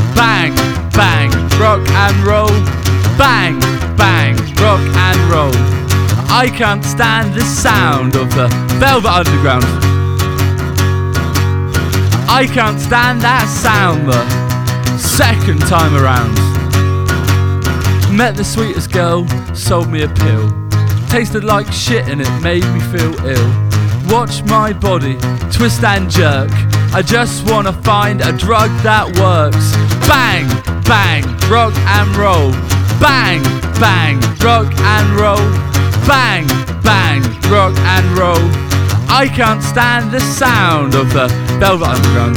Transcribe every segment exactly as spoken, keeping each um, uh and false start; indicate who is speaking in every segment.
Speaker 1: bang, bang, rock and roll. Bang, bang, rock and roll. I can't stand the sound of the Velvet Underground. I can't stand that sound the second time around. Met the sweetest girl, sold me a pill. Tasted like shit and it made me feel ill. Watch my body twist and jerk. I just wanna find a drug that works. Bang, bang, rock and roll. Bang, bang, rock and roll. Bang, bang, rock and roll. I can't stand the sound of the Velvet Underground.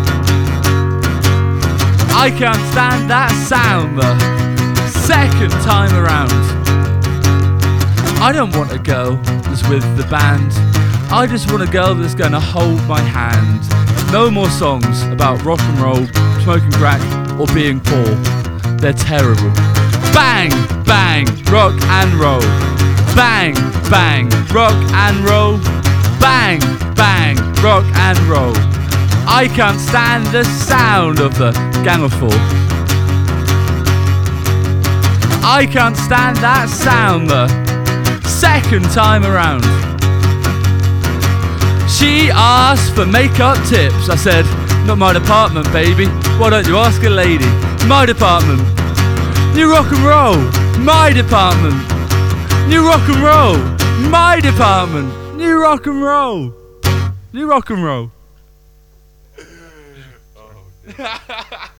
Speaker 1: I can't stand that sound the second time around. I don't want a girl that's with the band. I just want a girl that's gonna hold my hand. No more songs about rock and roll, smoking crack, or being poor. They're terrible. Bang, bang, rock and roll. Bang, bang, rock and roll. Bang, bang, rock and roll. I can't stand the sound of the Gang of Four. I can't stand that sound the second time around. She asked for makeup tips. I said, not my department, baby. Why don't you ask a lady? My department. New rock and roll. My department. New rock and roll. My department. New rock and roll. New rock and roll.